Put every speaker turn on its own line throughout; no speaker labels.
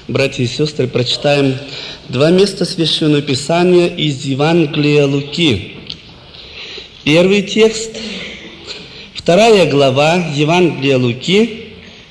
Братья и сестры, прочитаем два места Священного Писания из Евангелия Луки. Первый текст, 2 глава Евангелия Луки,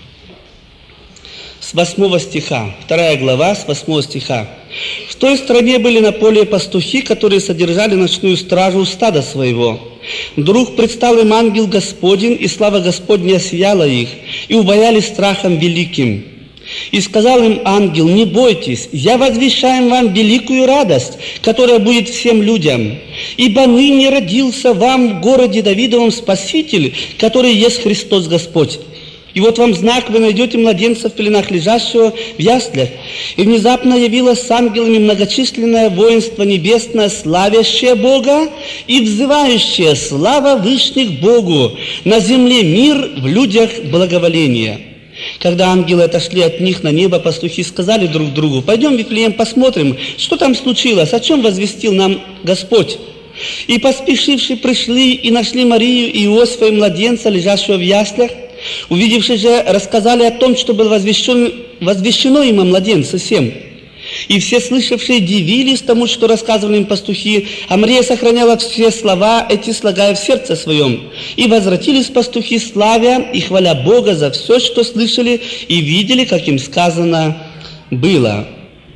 с 8 стиха. 2 глава, с 8 стиха. «В той стране были на поле пастухи, которые содержали ночную стражу стада своего. Вдруг предстал им ангел Господень, и слава Господня осияла их, и убоялись страхом великим. И сказал им ангел: не бойтесь, я возвещаю вам великую радость, которая будет всем людям. Ибо ныне родился вам в городе Давидовом Спаситель, который есть Христос Господь. И вот вам знак: вы найдете младенца в пеленах лежащего в яслях. И внезапно явилось с ангелами многочисленное воинство небесное, славящее Бога и взывающее: слава вышних Богу, на земле мир, в людях благоволение». Когда ангелы отошли от них на небо, пастухи сказали друг другу: «Пойдем в Вифлеем посмотрим, что там случилось, о чем возвестил нам Господь». И поспешившие пришли и нашли Марию и Иосифа и младенца, лежащего в яслях. Увидевши же, рассказали о том, что было возвещено им о младенце всем. И все слышавшие дивились тому, что рассказывали им пастухи, а Мария сохраняла все слова эти, слагая в сердце своем. И возвратились пастухи, славя и хваля Бога за все, что слышали и видели, как им сказано было.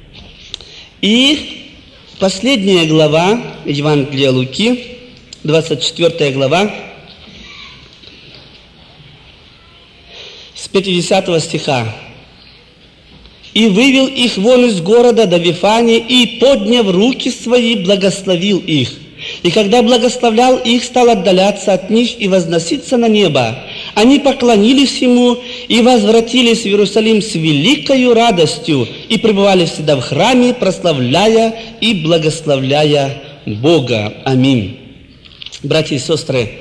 И последняя глава Евангелия Луки, 24 глава, с 50 стиха. «И вывел их вон из города до Вифании, и, подняв руки свои, благословил их. И когда благословлял их, стал отдаляться от них и возноситься на небо. Они поклонились ему и возвратились в Иерусалим с великою радостью и пребывали всегда в храме, прославляя и благословляя Бога». Аминь. Братья и сестры,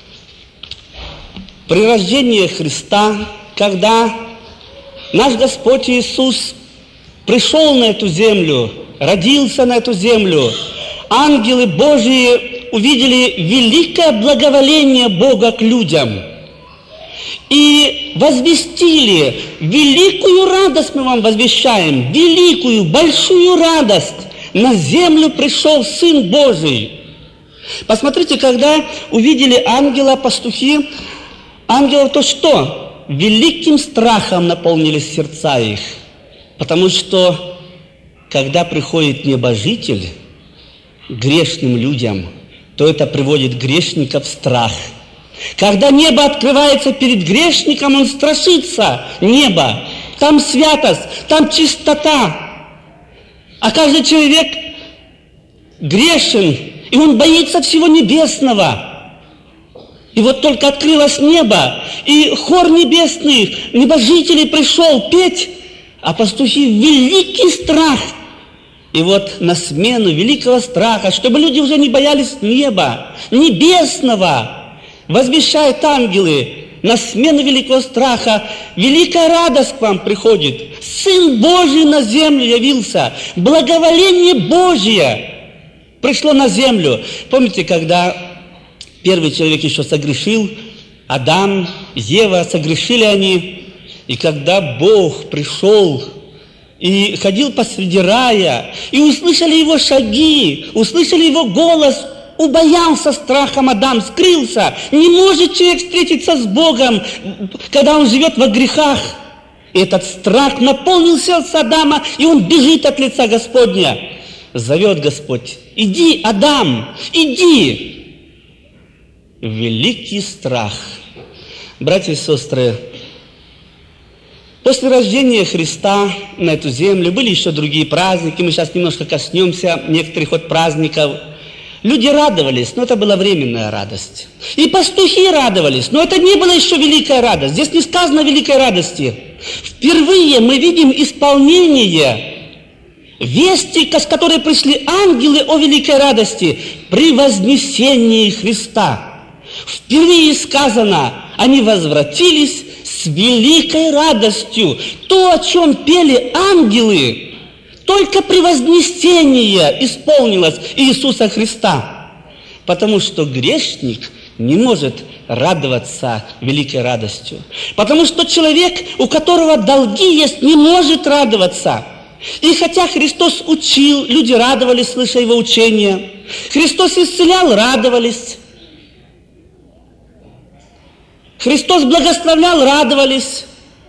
при рождении Христа, когда наш Господь Иисус пришел на эту землю, родился на эту землю, ангелы Божьи увидели великое благоволение Бога к людям и возвестили: великую радость мы вам возвещаем, великую, большую радость, на землю пришел Сын Божий. Посмотрите, когда увидели ангела, пастухи, ангелов, то что? Великим страхом наполнились сердца их, потому что, когда приходит небожитель к грешным людям, то это приводит грешника в страх. Когда небо открывается перед грешником, он страшится неба. Там святость, там чистота. А каждый человек грешен, и он боится всего небесного. И вот только открылось небо, и хор небесных, небожителей пришел петь, а пастухи в великий страх. И вот на смену великого страха, чтобы люди уже не боялись неба, небесного, возвещают ангелы: на смену великого страха великая радость к вам приходит. Сын Божий на землю явился, благоволение Божие пришло на землю. Помните, когда первый человек еще согрешил, Адам, Ева, согрешили они, и когда Бог пришел и ходил посреди рая, и услышали его шаги, услышали его голос, убоялся страхом Адам, скрылся. Не может человек встретиться с Богом, когда он живет во грехах. И этот страх наполнил сердце Адама, и он бежит от лица Господня. Зовет Господь: иди, Адам, иди. Великий страх. Братья и сестры, после рождения Христа на эту землю были еще другие праздники. Мы сейчас немножко коснемся некоторых от праздников. Люди радовались, но это была временная радость. И пастухи радовались, но это не была еще великая радость. Здесь не сказано о великой радости. Впервые мы видим исполнение вести, с которой пришли ангелы о великой радости при вознесении Христа. Впервые сказано: они возвратились с великой радостью. То, о чем пели ангелы, только при вознесении исполнилось Иисуса Христа. Потому что грешник не может радоваться великой радостью. Потому что человек, у которого долги есть, не может радоваться. И хотя Христос учил, люди радовались, слыша Его учения. Христос исцелял, радовались. Христос благословлял, радовались.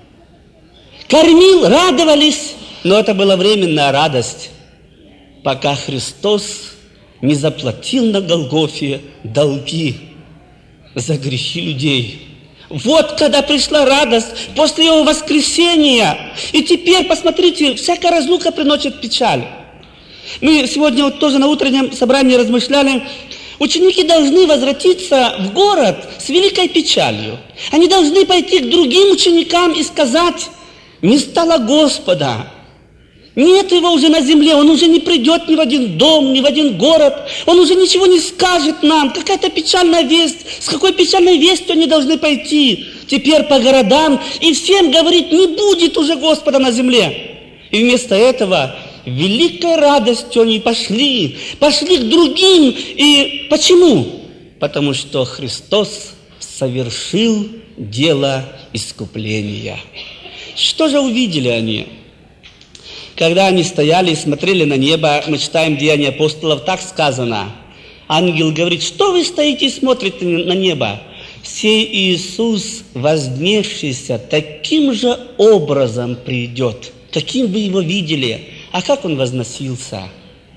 Кормил, радовались. Но это была временная радость, пока Христос не заплатил на Голгофе долги за грехи людей. Вот когда пришла радость после Его воскресения. И теперь, посмотрите, всякая разлука приносит печаль. Мы сегодня вот тоже на утреннем собрании размышляли. Ученики должны возвратиться в город с великой печалью. Они должны пойти к другим ученикам и сказать: не стало Господа. Нет Его уже на земле, Он уже не придет ни в один дом, ни в один город. Он уже ничего не скажет нам. Какая-то печальная весть. С какой печальной вестью они должны пойти теперь по городам и всем говорить: не будет уже Господа на земле. И вместо этого великой радостью они пошли к другим. И почему? Потому что Христос совершил дело искупления. Что же увидели они? Когда они стояли и смотрели на небо, мы читаем Деяния апостолов, так сказано. Ангел говорит: что вы стоите и смотрите на небо? Сей Иисус, вознесшийся, таким же образом придет, каким вы Его видели. А как Он возносился?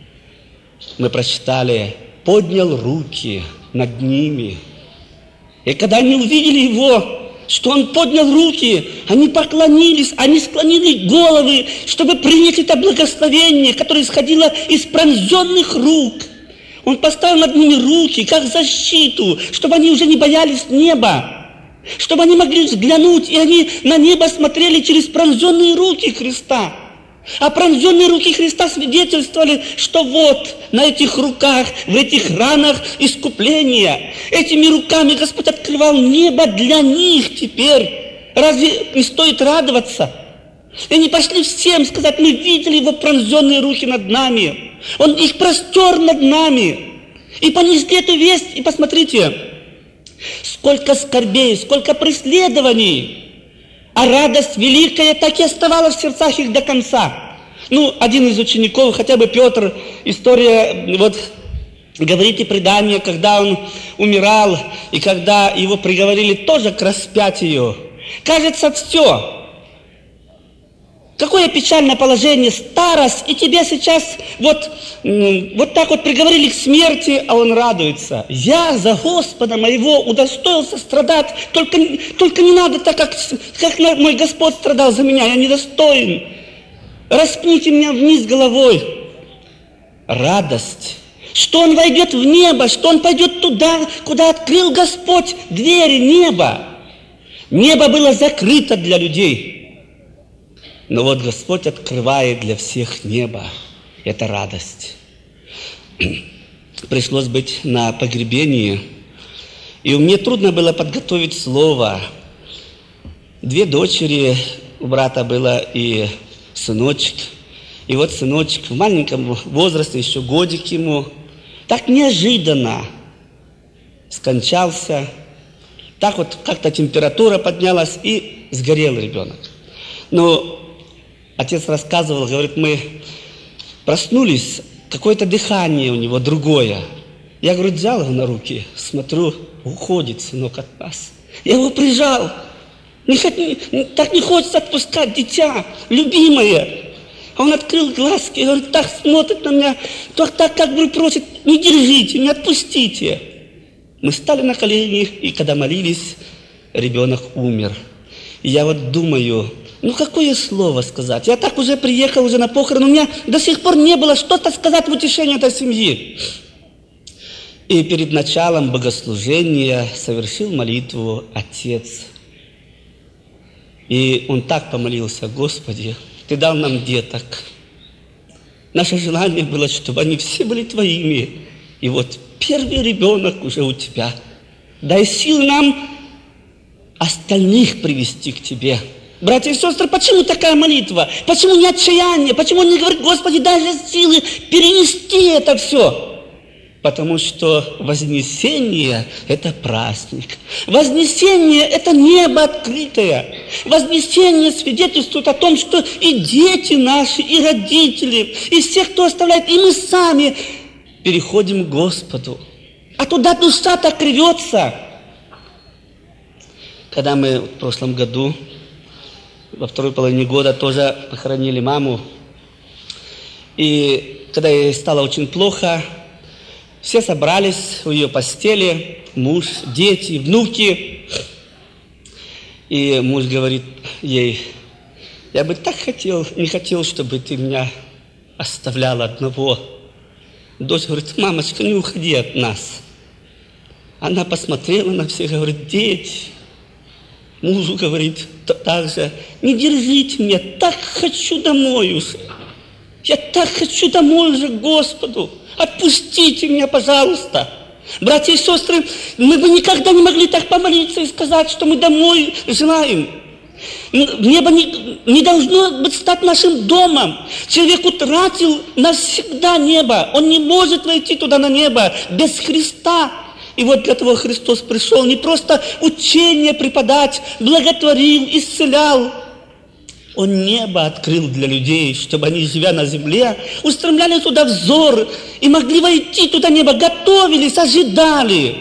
Мы прочитали: поднял руки над ними. И когда они увидели Его, что Он поднял руки, они поклонились, они склонили головы, чтобы принять это благословение, которое исходило из пронзенных рук. Он поставил над ними руки, как защиту, чтобы они уже не боялись неба, чтобы они могли взглянуть, и они на небо смотрели через пронзенные руки Христа. А пронзенные руки Христа свидетельствовали, что вот на этих руках, в этих ранах искупление. Этими руками Господь открывал небо для них теперь. Разве не стоит радоваться? И они пошли всем сказать: мы видели Его пронзенные руки над нами. Он их простер над нами. И понесли эту весть. И посмотрите, сколько скорбей, сколько преследований. А радость великая так и оставалась в сердцах их до конца. Один из учеников, хотя бы Петр, история, говорит и предание, когда он умирал, и когда его приговорили тоже к распятию. Кажется, все. Какое печальное положение, старость, и тебя сейчас вот так вот приговорили к смерти, а он радуется. Я за Господа моего удостоился страдать, только не надо так, как мой Господь страдал за меня, я недостоин. Распните меня вниз головой. Радость, что он войдет в небо, что он пойдет туда, куда открыл Господь двери неба. Небо было закрыто для людей. Но вот Господь открывает для всех небо. Это радость. Пришлось быть на погребении. И мне трудно было подготовить слово. 2 дочери у брата было и сыночек. И вот сыночек в маленьком возрасте, еще годик ему, так неожиданно скончался. Так вот как-то температура поднялась, и сгорел ребенок. Но отец рассказывал, говорит, мы проснулись, какое-то дыхание у него другое. Я, говорит, взял его на руки, смотрю, уходит сынок от нас. Я его прижал. Так не хочется отпускать дитя, любимое. А он открыл глазки, говорит, так смотрит на меня, так как бы просит, не держите, не отпустите. Мы стали на колени, и когда молились, ребенок умер. И я вот думаю, какое слово сказать? Я так уже приехал уже на похороны, у меня до сих пор не было что-то сказать в утешение этой семьи. И перед началом богослужения совершил молитву отец. И он так помолился: Господи, Ты дал нам деток. Наше желание было, чтобы они все были Твоими. И вот первый ребенок уже у Тебя. Дай сил нам остальных привести к Тебе. Братья и сестры, почему такая молитва? Почему не отчаяние? Почему не говорит: Господи, дай же силы перенести это все? Потому что вознесение – это праздник. Вознесение – это небо открытое. Вознесение свидетельствует о том, что и дети наши, и родители, и все, кто оставляет, и мы сами переходим к Господу. А туда душа так рвется. Когда мы в прошлом году, во второй половине года, тоже похоронили маму, и когда ей стало очень плохо, все собрались у ее постели, муж, дети, внуки. И муж говорит ей: я бы так не хотел, чтобы ты меня оставляла одного. Дочь говорит: мамочка, не уходи от нас. Она посмотрела на всех, говорит: дети. Мужу говорит так же: не держите меня, так хочу домой уже. Я так хочу домой уже к Господу. Отпустите меня, пожалуйста. Братья и сестры, мы бы никогда не могли так помолиться и сказать, что мы домой желаем. Небо не должно быть стать нашим домом. Человек утратил навсегда небо. Он не может войти туда на небо без Христа. И вот для того Христос пришел не просто учение преподать, благотворил, исцелял. Он небо открыл для людей, чтобы они, живя на земле, устремляли туда взор и могли войти туда небо, готовились, ожидали.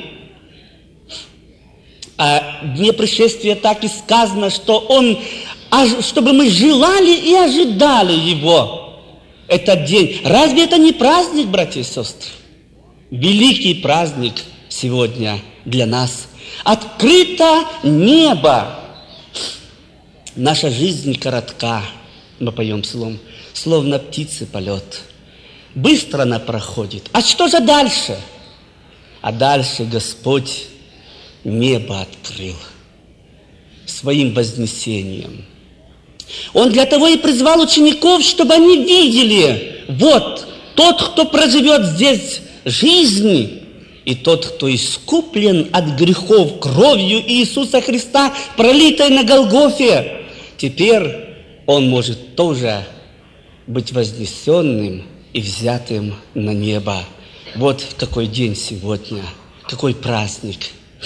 А в дне пришествия так и сказано, что чтобы мы желали и ожидали Его. Этот день. Разве это не праздник, братья и сестры? Великий праздник сегодня для нас. Открыто небо. Наша жизнь коротка, мы поем псалом, словно птицы полет. Быстро она проходит. А что же дальше? А дальше Господь небо открыл своим вознесением. Он для того и призвал учеников, чтобы они видели: вот тот, кто проживет здесь жизнь, и тот, кто искуплен от грехов кровью Иисуса Христа, пролитой на Голгофе, теперь он может тоже быть вознесенным и взятым на небо. Вот какой день сегодня, какой праздник.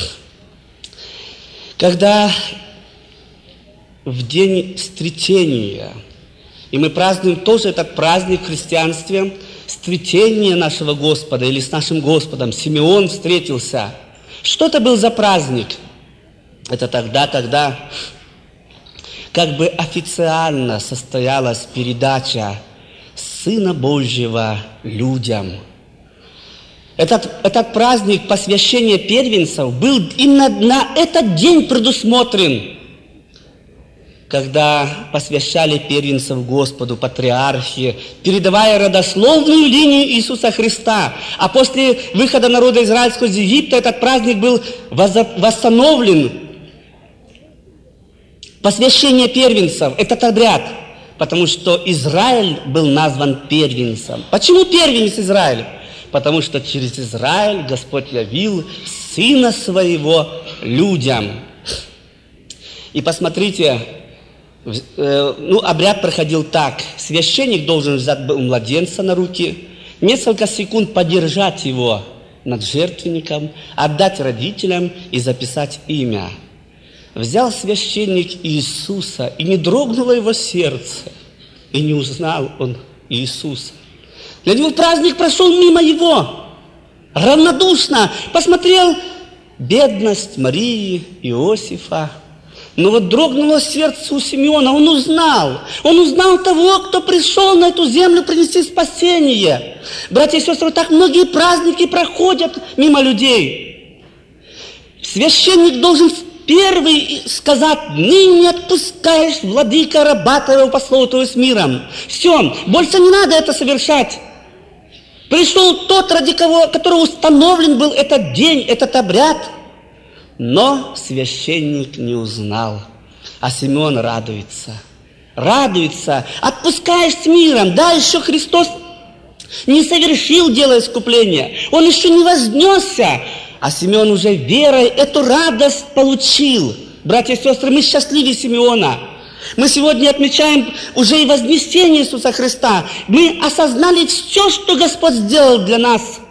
Когда в день Встретения, и мы празднуем тоже этот праздник в христианстве, Встретение нашего Господа или с нашим Господом, Симеон встретился. Что это был за праздник? Это тогда, когда как бы официально состоялась передача Сына Божьего людям. Этот праздник посвящения первенцев был именно на этот день предусмотрен, когда посвящали первенцев Господу патриархи, передавая родословную линию Иисуса Христа. А после выхода народа израильского из Египта этот праздник был восстановлен. Посвящение первенцев – этот обряд, потому что Израиль был назван первенцем. Почему первенец Израиль? Потому что через Израиль Господь явил Сына Своего людям. И посмотрите, обряд проходил так. Священник должен взять младенца на руки, несколько секунд подержать его над жертвенником, отдать родителям и записать имя. Взял священник Иисуса, и не дрогнуло его сердце, и не узнал он Иисуса. Для него праздник прошел мимо его, равнодушно посмотрел бедность Марии, Иосифа. Но вот дрогнуло сердце у Симеона, он узнал того, кто пришел на эту землю принести спасение. Братья и сестры, вот так многие праздники проходят мимо людей. Священник должен первый сказать: ныне отпускаешь, владыка, раба твоего, послов твоего с миром. Все, больше не надо это совершать. Пришел тот, ради которого установлен был этот день, этот обряд. Но священник не узнал, а Симеон радуется. Отпускаешь с миром. Да, еще Христос не совершил дело искупления. Он еще не вознесся, а Симеон уже верой эту радость получил. Братья и сестры, мы счастливее Симеона. Мы сегодня отмечаем уже и вознесение Иисуса Христа. Мы осознали все, что Господь сделал для нас.